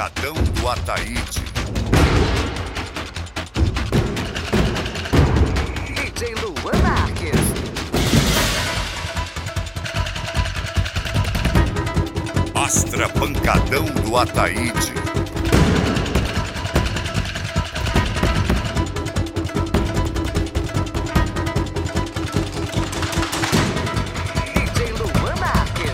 Pancadão do Ataíde. DJ Luan Marques. Astra Pancadão do Ataíde. DJ Luan Marques.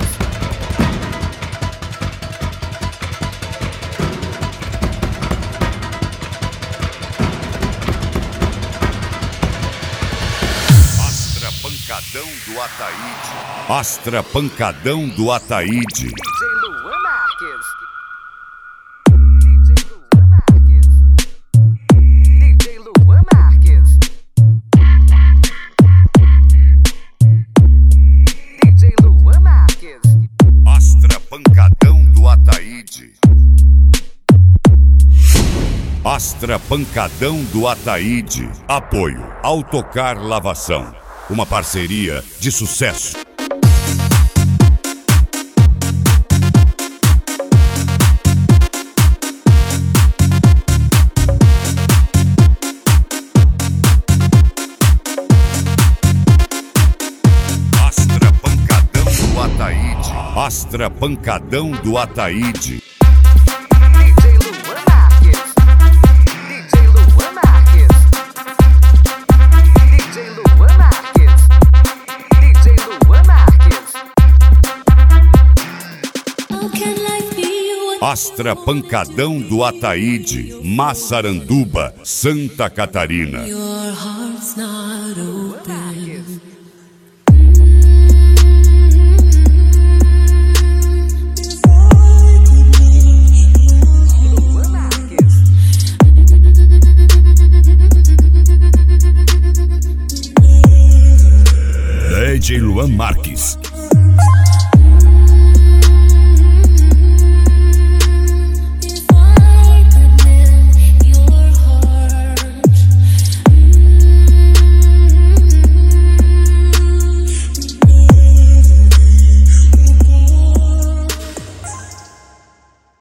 Astra Pancadão do Ataíde. Astra Pancadão do Ataíde. DJ Luan Marques. DJ Luan Marques. DJ Luan Marques. DJ Luan Marques. Astra Pancadão do Ataíde. Astra Pancadão do Ataíde. Apoio Autocar Lavação. Uma parceria de sucesso. Astra Pancadão do Ataíde. Astra Pancadão do Ataíde. DJ Luan Marques. DJ Luan Marques. DJ Luan Marques. DJ Luan Marques. Astra Pancadão do Ataíde, Massaranduba, Santa Catarina. Your heart's not open. Marques. Luan Marques. DJ Luan Marques.